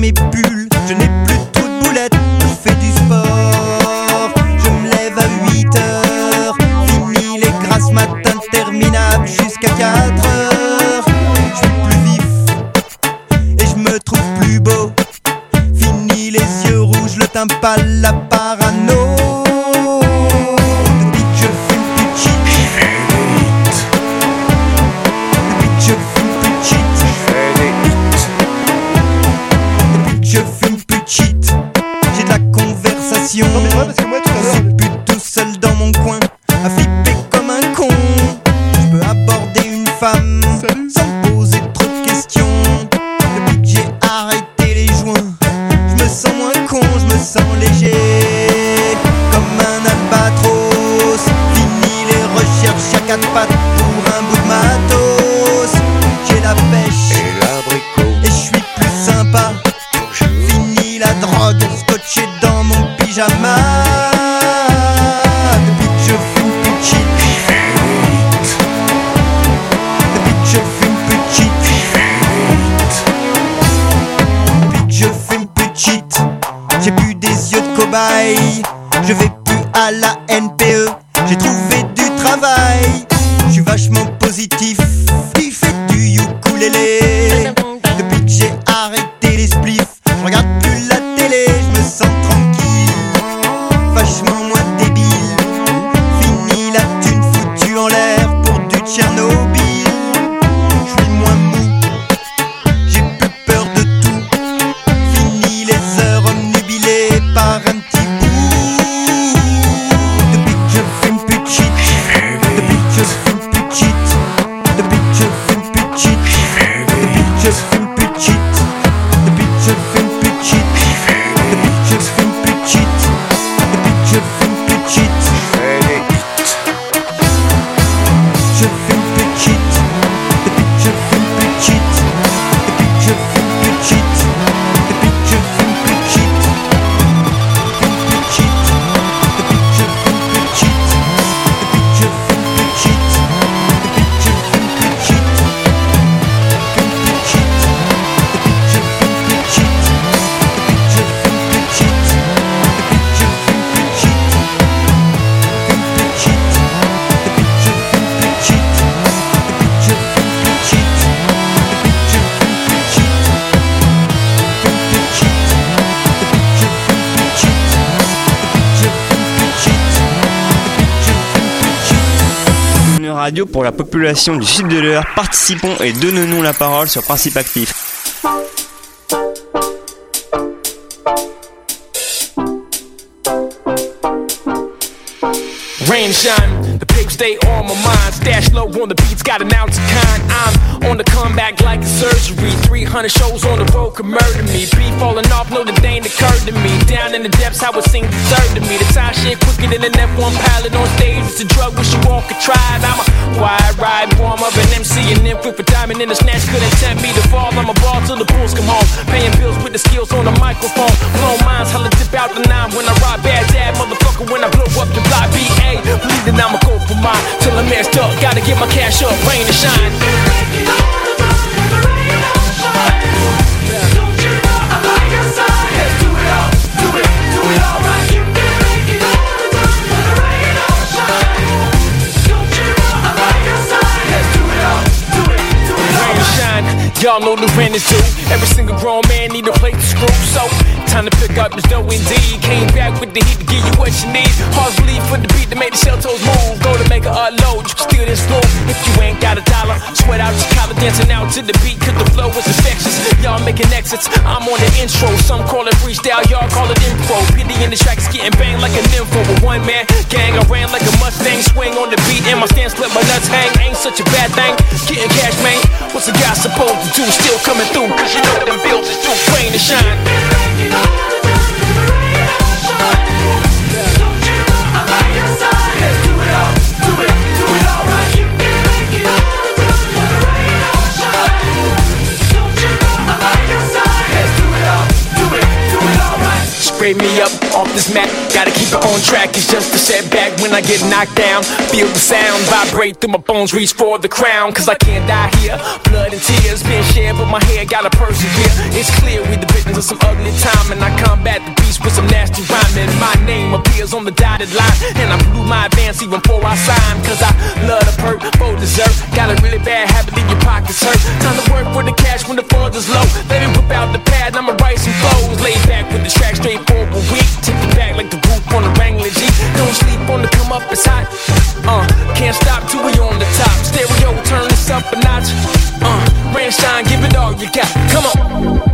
mes pulls. Je n'ai plus trop de boulettes, je fais du sport. Je me lève à 8h, fini les grasses matins interminables jusqu'à 4h. Je suis plus vif et je me trouve plus beau. Fini les yeux rouges, le teint pâle, la parano. Depuis que je fume plus de shit, depuis que je fume plus de shit, depuis que je fume plus de shit, j'ai de la conversation. Non mais ouais, parce que moi tout à Je l'heure suis plus tout seul dans mon coin, à flipper comme un con. Je peux aborder une femme Salut. sans me poser trop de questions. Depuis que j'ai arrêté les joints, je me sens moins con, je me sens léger, comme un albatros. Fini les recherches à quatre pattes pour un bout de matos. J'ai la pêche Et l'abricot, et je suis plus sympa. Fini la drogue, scotché dans mon pyjama. Depuis que je fume plus de shit, depuis que je fume plus de shit, depuis que je fume plus de shit, j'ai plus des yeux de cobaye. Je vais plus à la NPE, j'ai trouvé du travail. Je suis vachement positif, qui fait du ukulélé. Depuis que j'ai arrêté les spliffs, je regarde plus la télé, je me sens tranquille, vachement moins débile. Fini la thune foutue en l'air pour du Tchernobyl. Je suis moins mou, j'ai plus peur de tout. Fini les heures omnubilées par un petit bout. Depuis que je fume plus de shit, depuis que je fume plus de shit, depuis que je fume plus de shit, depuis que je fume plus de shit, depuis que je fume plus de shit, depuis que je fume plus de shit, depuis que je fume plus de shit, je fume plus de shit, depuis que je fume plus de shit, depuis que je fume plus de shit, depuis que je fume plus de shit, fume plus de shit, depuis que je fume plus de shit, depuis que je fume plus de shit, depuis que je fume plus de shit, fume plus de shit, depuis que je fume plus de shit, depuis que je fume plus de shit, depuis que je fume plus de shit, fume plus de shit, depuis que je fume plus de shit, depuis que je fume plus de shit, depuis que je fume plus de shit, fume plus de shit, depuis que je fume plus de shit, depuis que je fume plus de shit, depuis que je fume plus de shit. Une radio pour la population du sud de l'Eure. Participons et donnons-nous la parole sur Principe Actif. Rain and shine, the pigs stay on my mind. Stash low on the beats, got an ounce of kind. I'm on the comeback like a surgery. 300 shows on the road could murder me. Beat falling off, no, the thing occurred to me. Down in the depths, I would sing the third to me. The time shit quicker than an F1 pilot on stage. It's a drug, wish you all could try it. I'm a wide ride, warm up an MC and then flip a diamond in the snatch. Couldn't tempt me to fall, I'm a ball till the bulls come home. Paying bills with the skills on the microphone. Blow minds, hella tip out the 9 when I ride bad dad, motherfucker, when I blow up the block. BA, believe that I'ma go for mine till I'm messed up. Gotta get my cash up, rain and shine. Don't you know I'm by your side? Let's do it all, do it all right. You can make it all the time, when the rain or shine. Don't you know I'm by your side? Let's do it all, do it all Rain and right. shine, y'all know the rent is due. Every single grown man need a plate to screw. So time to pick up this dough indeed. Came back with the heat to give you what you need. Hard believe for the beat to make the shell toes move. Go to make a unload, you can steal this flow. If you ain't got a dollar, sweat out your collar, dancing out to the beat, cause the flow is infectious. Y'all making exits, I'm on the intro. Some call it freestyle, y'all call it info. Pity in the tracks getting banged like a nympho. With one man gang, I ran like a Mustang. Swing on the beat and my stance let my nuts hang. Ain't such a bad thing, getting cash, man. What's a guy supposed to do? Still coming through, cause you know them bills is too. Rain to shine. Scrape me up off this mat, gotta keep it on track. It's just a setback when I get knocked down. Feel the sound vibrate through my bones, reach for the crown. Cause I can't die here, blood and tears being shared, but my hair gotta persevere. It's clear we the victims of some ugly time, and I combat the beast with some nasty rhyming. My name appears on the dotted line, and I blew my advance even before I signed. Cause I love the perk, for dessert. Got a really bad habit, leave your pockets hurt. Time to work for the cash when the funds is low. Let me whip out the pad, I'ma write some flows. Lay back with the track straight forward weak. Tip it back like the roof on the Wrangler G. Don't sleep on the come up, it's hot. Can't stop till we on the top. Stereo, turn this up a notch. Rain, shine, give it all you got. Come on.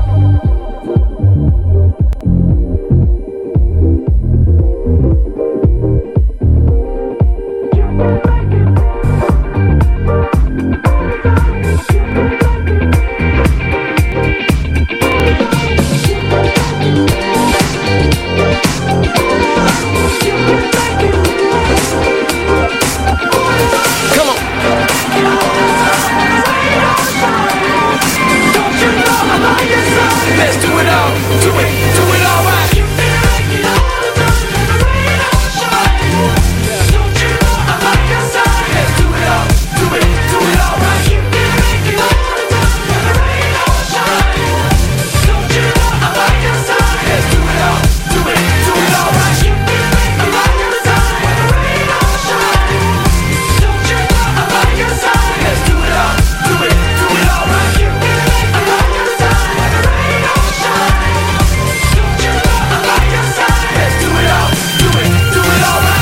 Let's do it all, do it all right. You feel like you know the sun and the rain don't shine. Don't you know I like your side? Let's do it all, do it all right. You feel like you know the sun and the rain don't shine. Don't you know I like your side? Let's do it all, do it all right. You feel like I like your side and the rain don't shine. Don't you know I like your side? Let's do it all, do it all right. You feel like I like your side and the rain don't shine. Don't you know I like your side? Let's do it all, do it all right.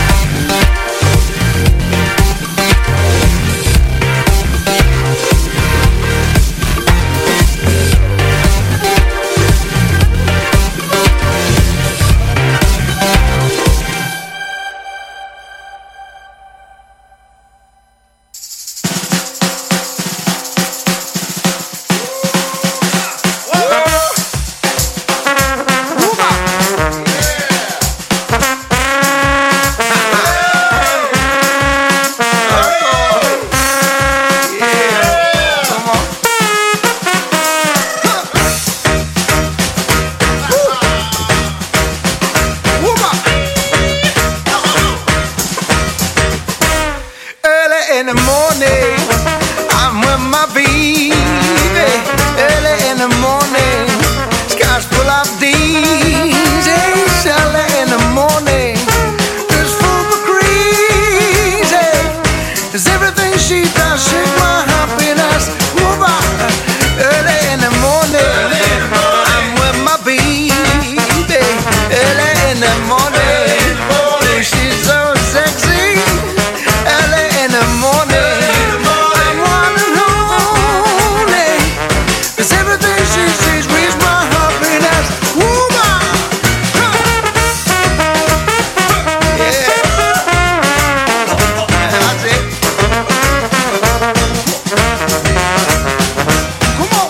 In the morning, I'm with my baby. Early in the morning, sky's full of these. Early in the morning, it's full of crazy. Cause everything she does, shake my happiness. Move on. Early in the morning, I'm with my baby. Early in the morning, she's so sexy. Early in the morning, I'm one and only. 'Cause everything she sees reads my happiness. Woman, yeah, that's it. Come on.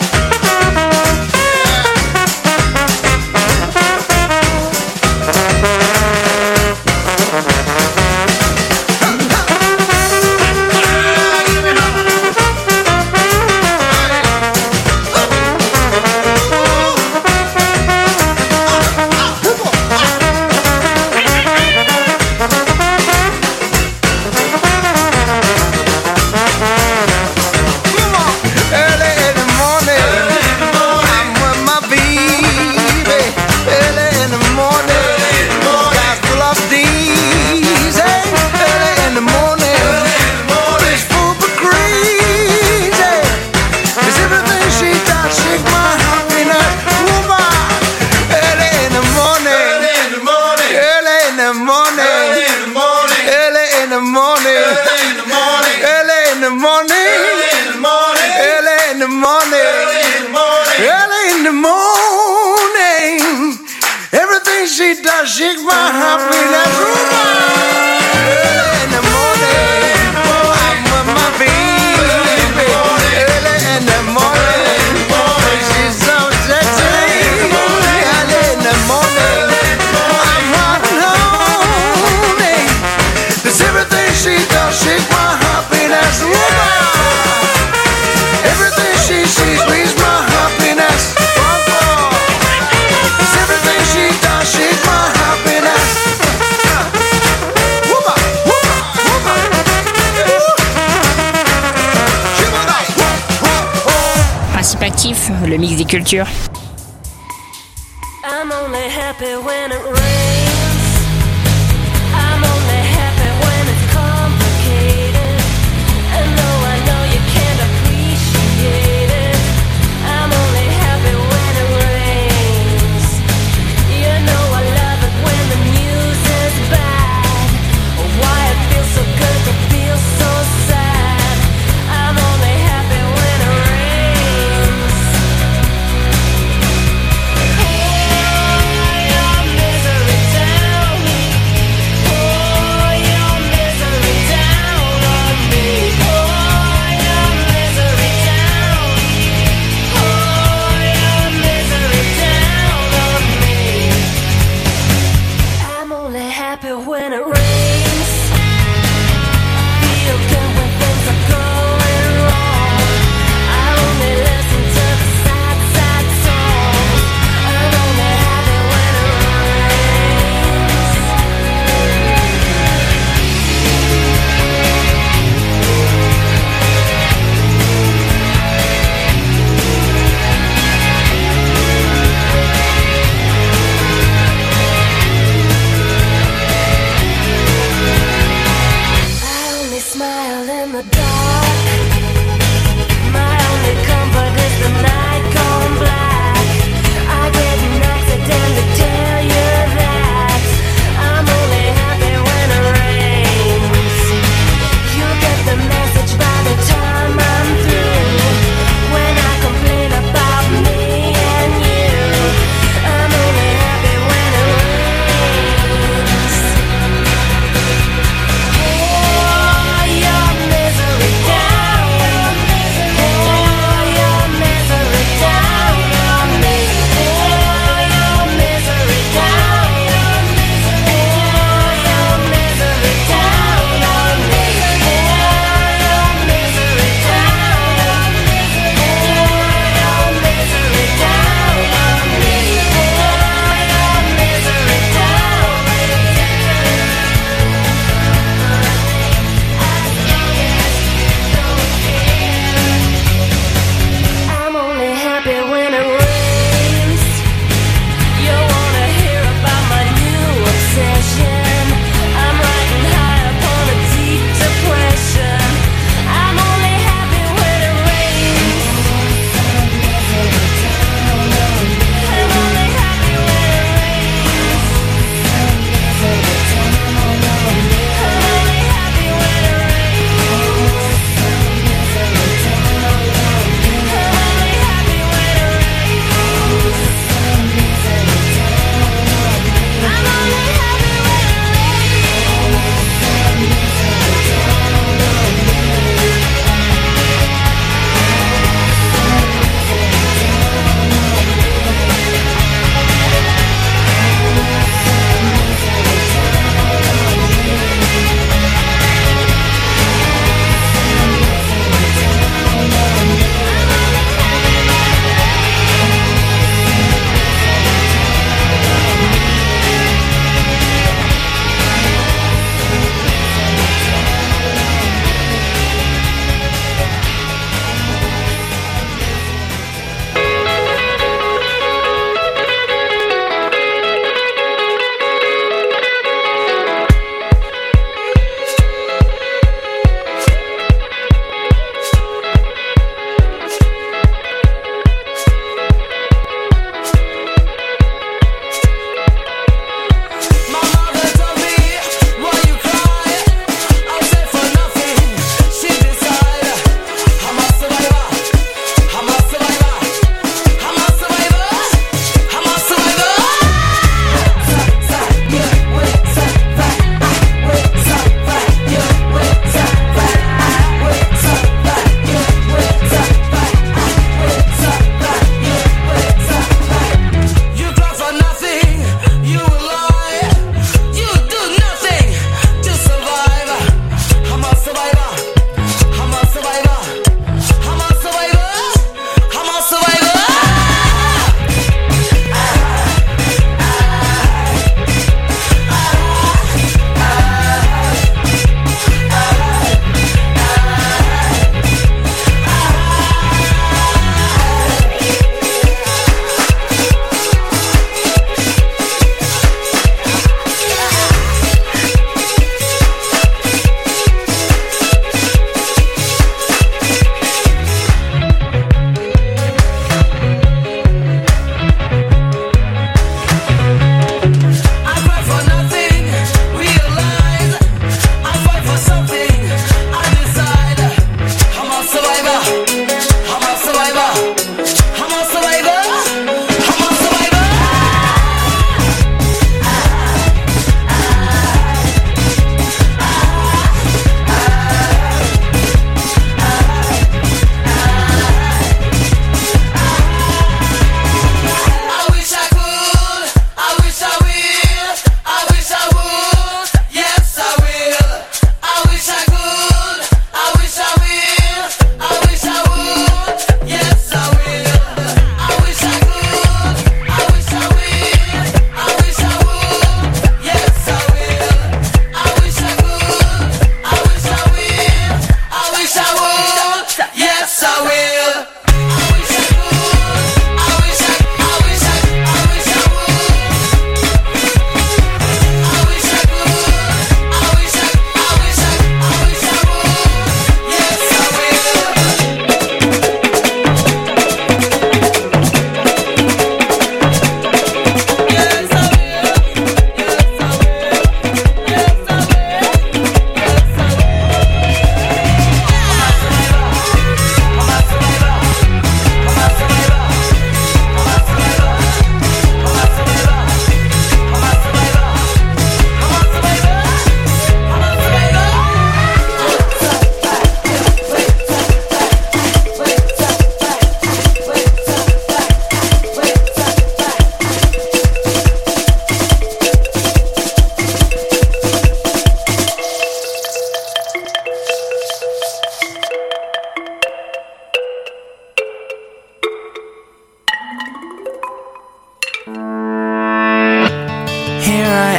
Early in the morning, I'm with my baby. Early in the morning, sky's full of these. Early in the morning, it's full of crazy. 'Cause everything she does, shake my happiness. Woman, early in the morning, early in the morning, early in the morning, early in the morning, early in the morning, early in the morning, early in the morning, early in the morning. Everything she does, shake my happiness. Early in the morning, I'm with my baby. Early in the morning, she's so sexy. Early in the morning, I'm one and only. 'Cause everything she does, shake my happiness. Everything she sees, reads my happiness. 'Cause everything she does. le mix des cultures. I'm only happy when it rains. I'm only happy when it's complicated. And though I know you can't appreciate it, I'm only happy when it rains. You know I love it when the news is bad. Why it feels so good to feel so sad. I'm only happy when it rains. Your misery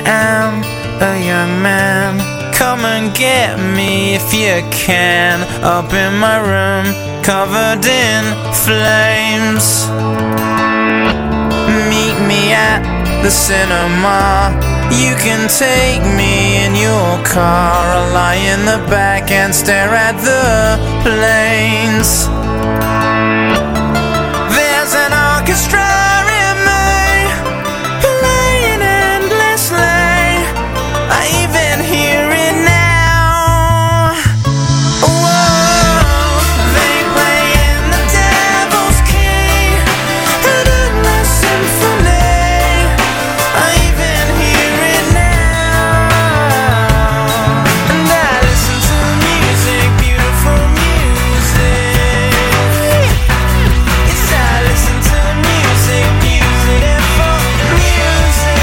am a young man. Come and get me if you can. Up in my room, covered in flames. Meet me at the cinema. You can take me in your car. I'll lie in the back and stare at the planes. There's an orchestra in me, playing endlessly. I even hear it now. Whoa, they play in the Devil's Key, an endless symphony. I even hear it now. And I listen to music, beautiful music. Yes, I listen to music, beautiful music.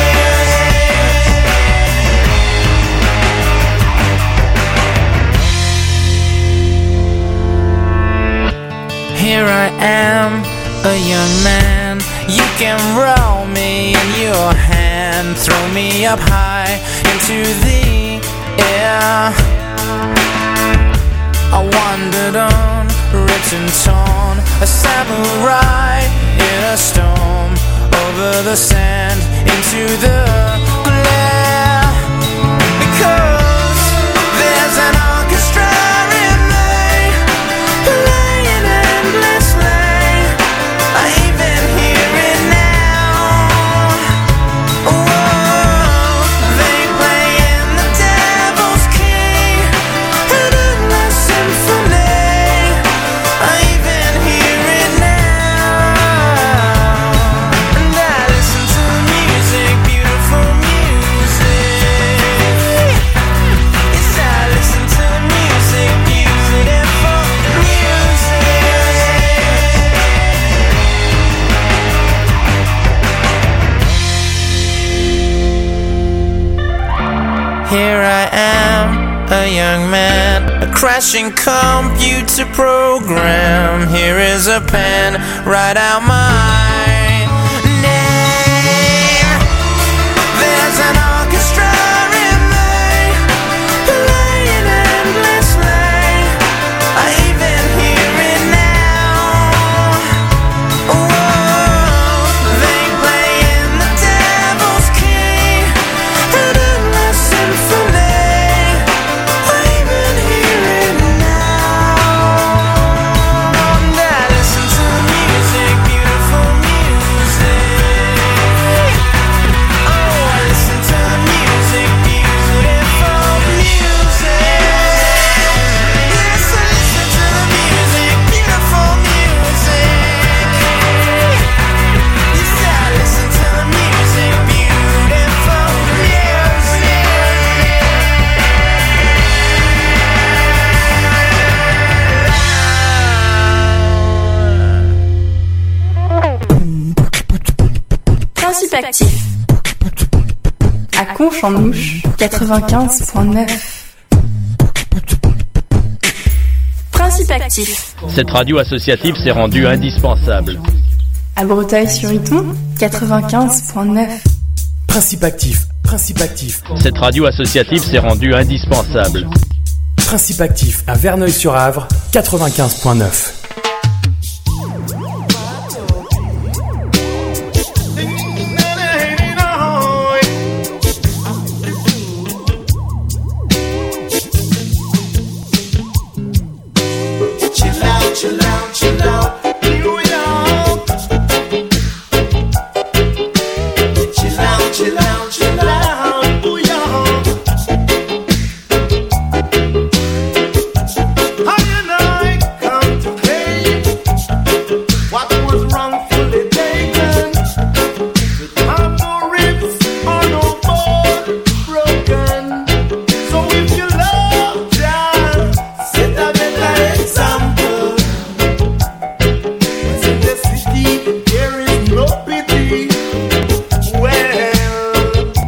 Here I am, a young man. You can roll me in your hand, throw me up high into the air. I wandered on, ripped and torn, a samurai in a storm, over the sand, into the glare. Because there's an orchestra in me, playing endlessly. I even hear it now. Whoa, they play in the Devil's Key, an endless symphony. I even hear it now. And I listen to music, beautiful music. Yes, I listen to music, beautiful music. Here I am, a young man, a crashing computer program. Here is a pen, write out my name. There's an orchestra in me, playing endlessly. I even hear it now. Whoa, they play in the Devil's Key, an endless symphony. I even hear it now. And I listen to music, beautiful music. Oh, I listen to music, beautiful music. Yes, I listen to music, beautiful music. Yes, I listen to music, beautiful Principe actif. À Conche-en-Ouche, 95.9. Principe actif. Cette radio associative s'est rendue indispensable. À Breteuil-sur-Iton, 95.9. Principe actif, principe actif. Cette radio associative s'est rendue indispensable. Principe actif à Verneuil-sur-Avre, 95.9. Chill out, New York. Chill out, New York. How can I come to pay what was wrongfully taken? With my ribs on no board broken. So if you love Jah, set a better example. In the city, there is no pity. Well,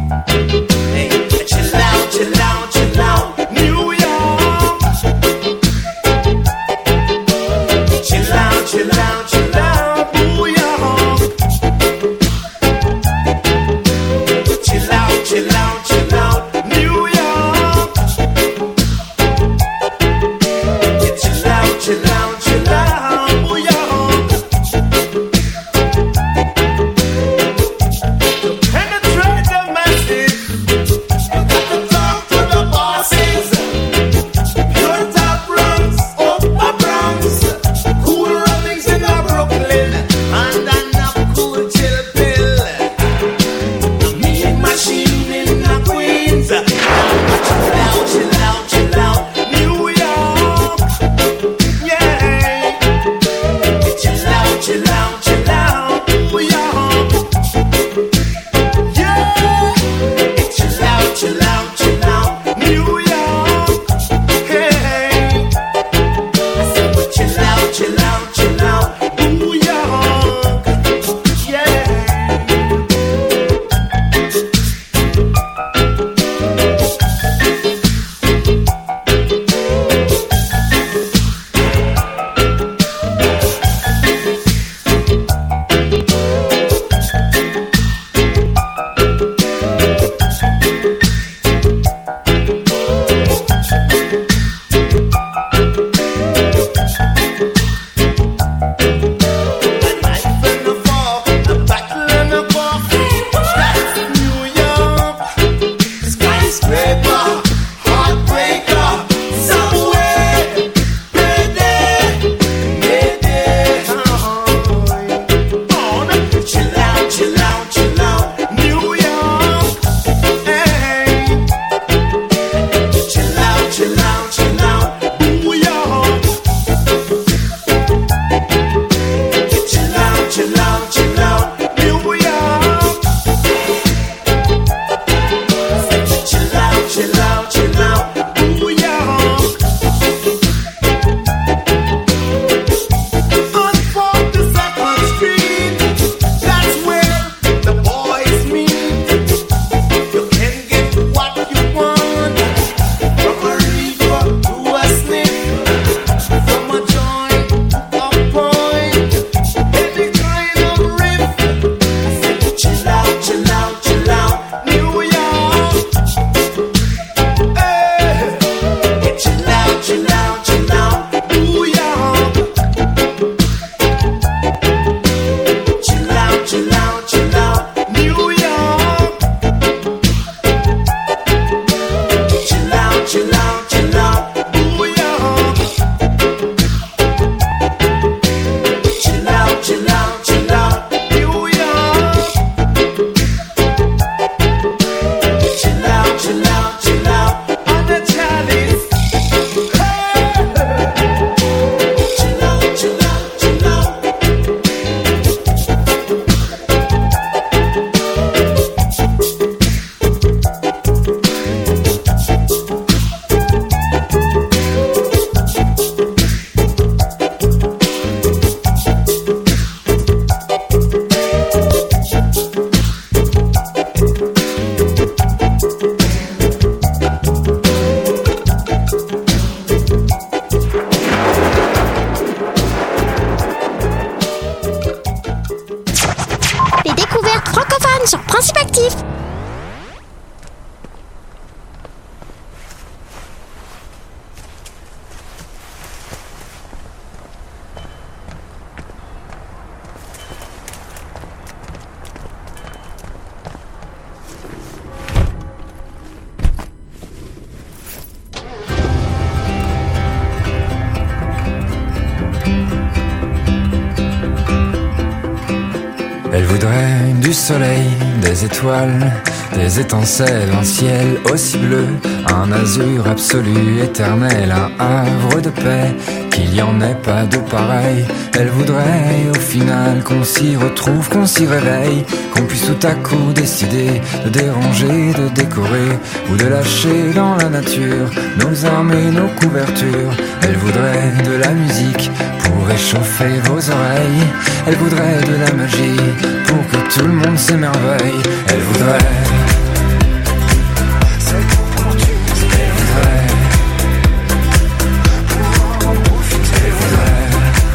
du soleil, des étoiles, des étincelles, un ciel aussi bleu, un azur absolu, éternel, un havre de paix, qu'il y en ait pas de pareil. Elle voudrait au final qu'on s'y retrouve, qu'on s'y réveille, qu'on puisse tout à coup décider de déranger, de décorer ou de lâcher dans la nature nos armes et nos couvertures. Elle voudrait de la musique pour réchauffer vos oreilles. Elle voudrait de la magie pour que tout le monde s'émerveille. Elle voudrait cette opportunité. Elle voudrait pouvoir en profiter. Elle voudrait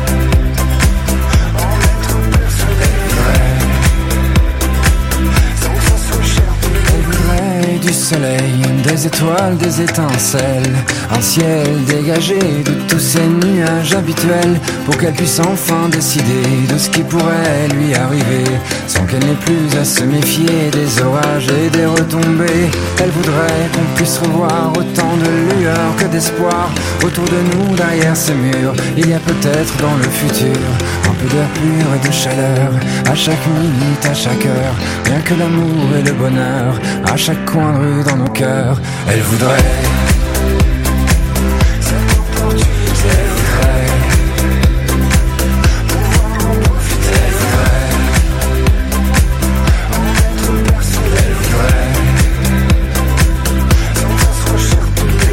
en être persuadée. Elle voudrait sans que ça soit cher. Elle voudrait du soleil, des étoiles, des étincelles, un ciel dégagé de tous ces nuages habituels, pour qu'elle puisse enfin décider de ce qui pourrait lui arriver, sans qu'elle n'ait plus à se méfier des orages et des retombées. Elle voudrait qu'on puisse revoir autant de lueur que d'espoir autour de nous, derrière ces murs. Il y a peut-être dans le futur un peu d'air pur et de chaleur, à chaque minute, à chaque heure, rien que l'amour et le bonheur, à chaque coin de rue dans nos cœurs. Elle voudrait cette opportunité. Elle voudrait pouvoir en profiter. Elle voudrait en être persuadée. Elle voudrait sans que ça soit cher.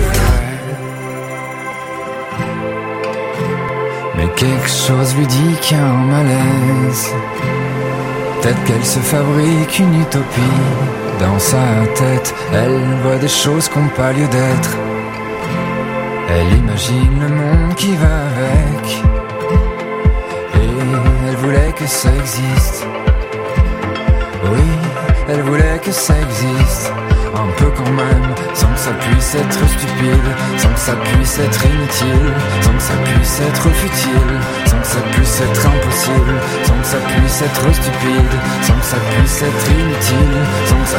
Mais quelque chose lui dit qu'il y a un malaise. Peut-être qu'elle se fabrique une utopie. Dans sa tête, elle voit des choses qui n'ont pas lieu d'être. Elle imagine le monde qui va avec. Et elle voulait que ça existe. Oui, elle voulait que ça existe. Un peu quand même, sans que ça puisse être stupide, sans que ça puisse être inutile, sans que ça puisse être futile, sans que ça puisse être impossible, sans que ça puisse être stupide, sans que ça puisse être inutile, sans que